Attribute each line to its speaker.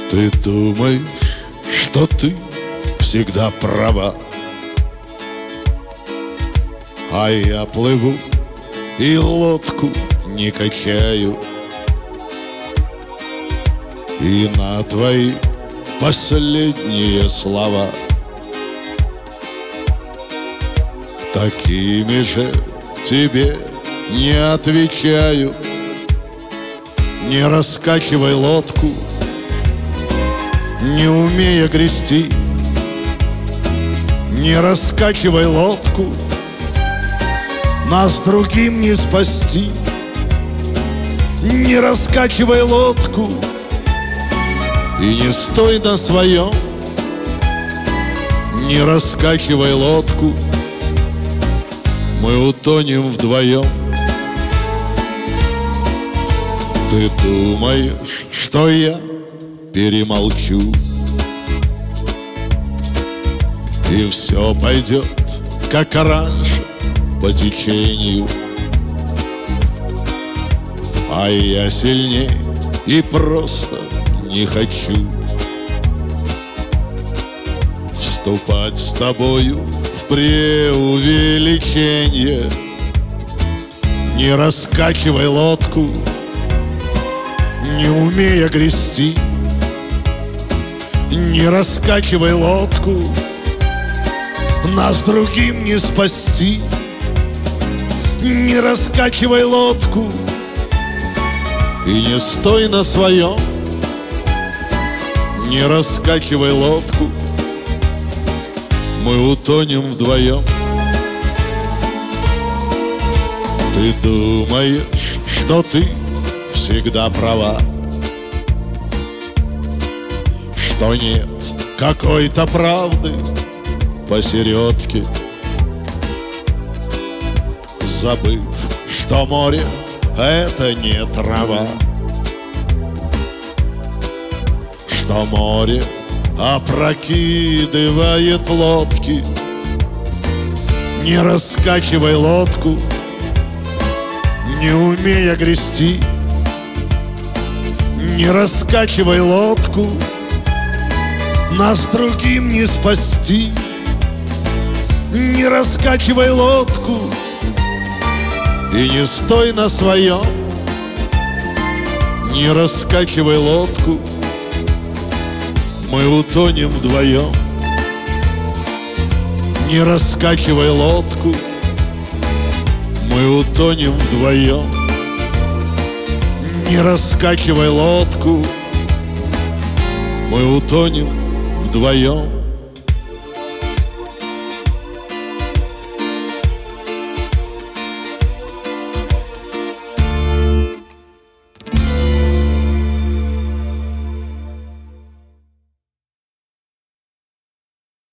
Speaker 1: Ты думаешь, что ты всегда права, а я плыву и лодку не качаю. И на твои последние слова такими же тебе не отвечаю. Не раскачивай лодку, не умея грести. Не раскачивай лодку, нас другим не спасти. Не раскачивай лодку и не стой на своем. Не раскачивай лодку, мы утонем вдвоем. Ты думаешь, что я перемолчу, и все пойдет, как раньше, по течению. А я сильней и просто не хочу вступать с тобою в преувеличение. Не раскачивай лодку, не умея грести. Не раскачивай лодку, нас другим не спасти. Не раскачивай лодку и не стой на своем. Не раскачивай лодку, мы утонем вдвоем. Ты думаешь, что ты всегда права, что нет какой-то правды посередке, забыв, что море — это не трава, что море опрокидывает лодки. Не раскачивай лодку, не умея грести. Не раскачивай лодку, нас другим не спасти. Не раскачивай лодку и не стой на своем. Не раскачивай лодку, мы утонем вдвоем. Не раскачивай лодку, мы утонем вдвоем. Не раскачивай лодку, мы утонем вдвоем.